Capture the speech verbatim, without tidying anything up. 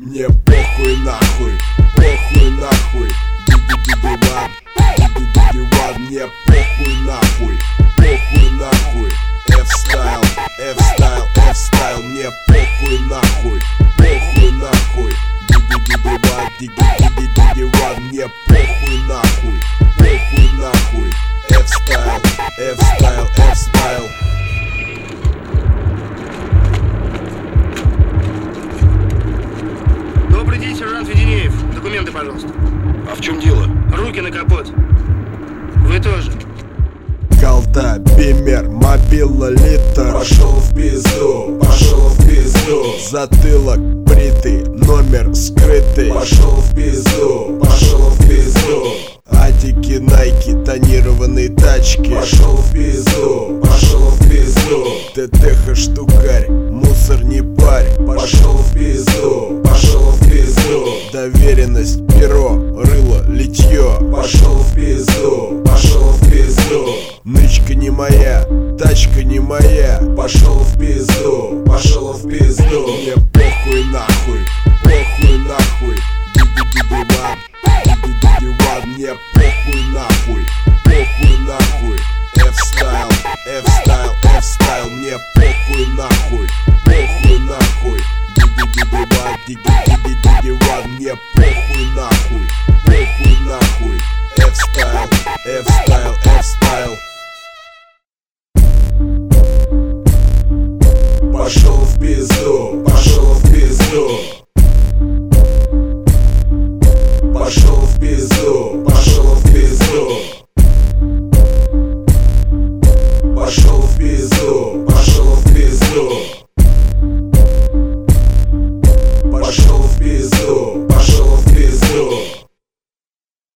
Мне похуй нахуй, похуй нахуй. Ди-ди-ди-ди-ван, ди-ди-ди-ди-ван. Мне похуй нахуй, похуй нахуй. F-стайл, F-стайл, F-стайл. Мне похуй нахуй, похуй нахуй. Ди-ди-ди-ди-ван, ди-ди-ди-ди-ди-ван. Мне похуй нахуй, похуй нахуй. F-стайл, F-стайл, F-стайл. Добрый день, сержант Веденеев. Документы, пожалуйста. А в чем дело? Руки на капот. Вы тоже. Голда, бимер, мобила, литр. Пошел в пизду, пошел в пизду. Затылок бритый, номер скрытый. Пошел в пизду, пошел в пизду. Адики, найки, тонированные тачки. Пошел в пизду, пошел в пизду. ТТХ штукарь, мусор не парь. Пошел в пизду, пошел в пизду. Доверенность, перо, рыло, литье. Пошел в пизду, пошел в пизду. Нычка не моя, тачка не моя. Пошел в пизду, пошел в пизду.